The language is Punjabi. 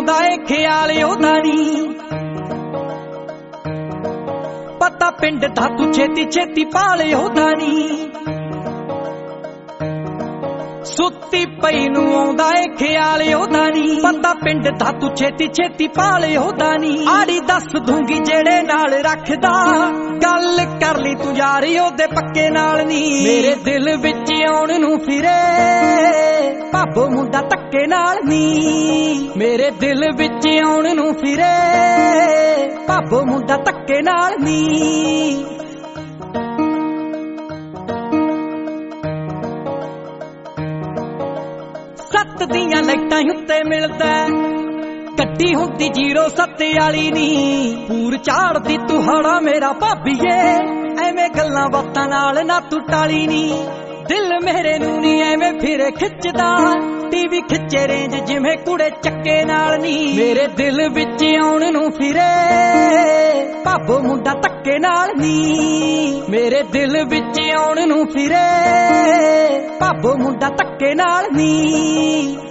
ਆਉਂਦਾ ਏ ਖਿਆਲ ਉਹਦਾ ਨੀ ਪਤਾ ਪਿੰਡ ਦਾ ਤੂੰ ਛੇਤੀ ਛੇਤੀ ਪਾਲੇ ਉਹਦਾ ਨੀ ਸੁੱਤੀ ਪਈ ਨੂੰ ਆਉਂਦਾ ਏ ਖਿਆਲ ਉਹਦਾ ਨੀ ਪਤਾ ਪਿੰਡ ਦਾ ਤੂੰ ਛੇਤੀ ਛੇਤੀ ਪਾਲੇ ਉਹਦਾ ਨੀ ਆੜੀ ਦੱਸ ਦੂੰਗੀ ਜਿਹੜੇ ਨਾਲ ਰੱਖਦਾ ਗੱਲ ਕਰ ਲਈ ਤੂੰ ਯਾਰੀ ਉਹਦੇ ਪੱਕੇ ਨਾਲ ਨੀ ਮੇਰੇ ਦਿਲ ਵਿੱਚ ਆਉਣ ਨੂੰ ਫਿਰੇ ਭਾਬੋ ਮੁੰਡਾ ਧੱਕੇ ਨਾਲ ਨੀ ਮੇਰੇ ਦਿਲ ਵਿੱਚ ਆਉਣ ਨੂੰ ਫਿਰੇ ਭਾਬੋ ਮੁੰਡਾ ਧੱਕੇ ਨਾਲ ਨੀ ਸੱਤ ਦੀਆਂ ਲਾਈਟਾਂ ਉੱਤੇ ਮਿਲਦਾ ਗੱਡੀ ਹੁੰਦੀ 07 ਵਾਲੀ ਨੀ ਪੂਰ ਝਾੜਦੀ ਤੂੰ ਹਾੜਾ ਮੇਰਾ ਭਾਬੀਏ ਐਵੇਂ ਗੱਲਾਂ ਬਾਤਾਂ ਨਾਲ ਨਾ ਤੂੰ ਟਾਲੀ ਨੀ ਦਿਲ ਮੇਰੇ ਨੂੰ ਨੀ ਐਵੇਂ ਫਿਰੇ ਖਿੱਚਦਾ ਟੀਵੀ ਖਿੱਚੇ ਰੇਂਜ ਜਿਵੇਂ ਕੁੜੇ ਚੱਕੇ ਨਾਲ ਨੀ ਮੇਰੇ ਦਿਲ ਵਿੱਚ ਆਉਣ ਨੂੰ ਫਿਰੇ ਭਾਬੋ ਮੁੰਡਾ ਧੱਕੇ ਨਾਲ ਨੀ ਮੇਰੇ ਦਿਲ ਵਿੱਚ ਆਉਣ ਨੂੰ ਫਿਰੇ ਭਾਬੋ ਮੁੰਡਾ ਧੱਕੇ ਨਾਲ ਨੀ